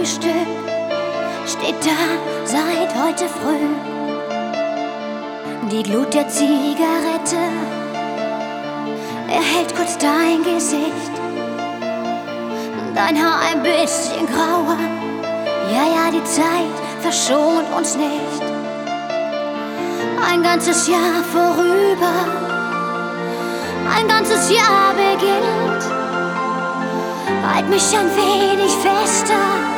Frühstück steht da seit heute früh. Die Glut der Zigarette erhellt kurz dein Gesicht, dein Haar ein bisschen grauer. Ja, die Zeit verschont uns nicht. Ein ganzes Jahr vorüber, ein ganzes Jahr beginnt. Halt mich ein wenig fester.